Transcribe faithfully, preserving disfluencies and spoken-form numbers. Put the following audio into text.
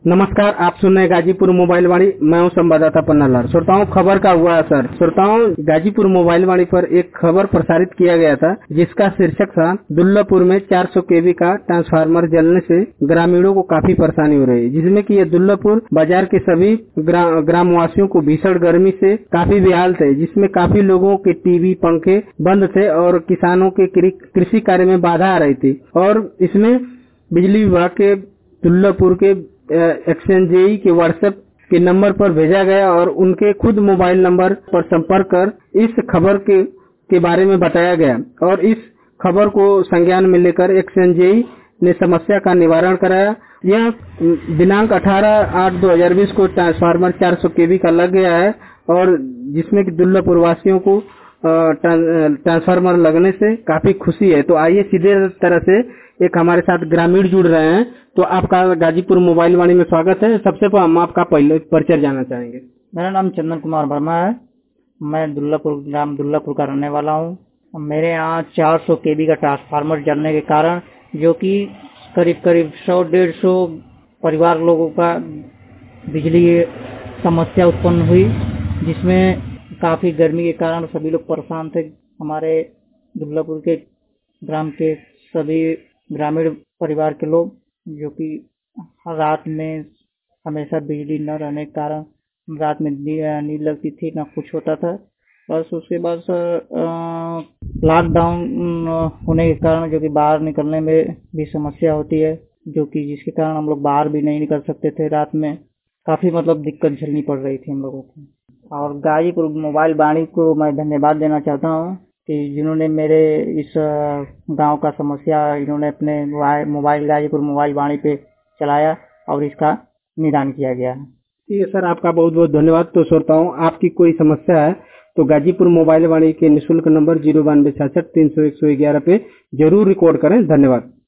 नमस्कार, आप सुन रहे हैं गाजीपुर मोबाइल वाणी। मैं हूं संवाददाता पन्नालाल। श्रोताओं, खबर का हुआ असर। श्रोताओं, गाजीपुर मोबाइल वाणी पर एक खबर प्रसारित किया गया था जिसका शीर्षक था दुल्लापुर में चार सौ केवी का ट्रांसफार्मर जलने से ग्रामीणों को काफी परेशानी हो रही है, जिसमें कि ये दुल्लापुर बाजार के सभी ग्रा, ग्रामवासियों को भीषण गर्मी से काफी बेहाल थे, जिसमें काफी लोगों के टीवी पंखे बंद थे और किसानों के कृषि कार्य में बाधा आ रही थी। और इसमें बिजली विभाग के दुल्लापुर के एक्सचेंजेई के व्हाट्सएप के नंबर पर भेजा गया और उनके खुद मोबाइल नंबर पर संपर्क कर इस खबर के के बारे में बताया गया और इस खबर को संज्ञान में लेकर एक्सचेंजेई ने समस्या का निवारण कराया। यह दिनांक अठारह आठ दो हजार बीस को ट्रांसफार्मर चार सौ केवी का लग गया है और जिसमें कि दुल्लापुर वासियों को ट्रांसफार्मर लगने से काफी खुशी है। तो आइए सीधे तरह से एक हमारे साथ ग्रामीण जुड़ रहे हैं। तो आपका गाजीपुर मोबाइल वाणी में स्वागत है। सबसे पहले हम आपका पहले परिचय जानना चाहेंगे। मेरा नाम चंदन कुमार वर्मा है। मैं दुल्लापुर ग्राम दुल्लापुर का रहने वाला हूँ। मेरे यहाँ चार सौ केवी का ट्रांसफार्मर जलने के कारण जो कि करीब करीब सौ डेढ़ सौ परिवार लोगों का बिजली समस्या उत्पन्न हुई, जिसमें काफी गर्मी के कारण सभी लोग परेशान थे। हमारे दुल्लापुर के ग्राम के सभी ग्रामीण परिवार के लोग जो कि रात में हमेशा बिजली न रहने के कारण रात में नींद लगती थी, ना कुछ होता था। बस उसके बाद लॉकडाउन होने के कारण जो कि बाहर निकलने में भी समस्या होती है, जो कि जिसके कारण हम लोग बाहर भी नहीं निकल सकते थे। रात में काफी मतलब दिक्कत झेलनी पड़ रही थी हम लोगों को। और गाजीपुर मोबाइल वाणी को मैं धन्यवाद देना चाहता हूँ कि जिन्होंने मेरे इस गांव का समस्या इन्होंने अपने मोबाइल गाजीपुर मोबाइल वाणी पे चलाया और इसका निदान किया गया है। ठीक है सर, आपका बहुत बहुत धन्यवाद। तो श्रोताओं, आपकी कोई समस्या है तो गाजीपुर मोबाइल वाणी के निःशुल्क नंबर जीरो बानवे छाछठ तीन सौ एक सौ ग्यारह पे जरूर रिकॉर्ड करें। धन्यवाद।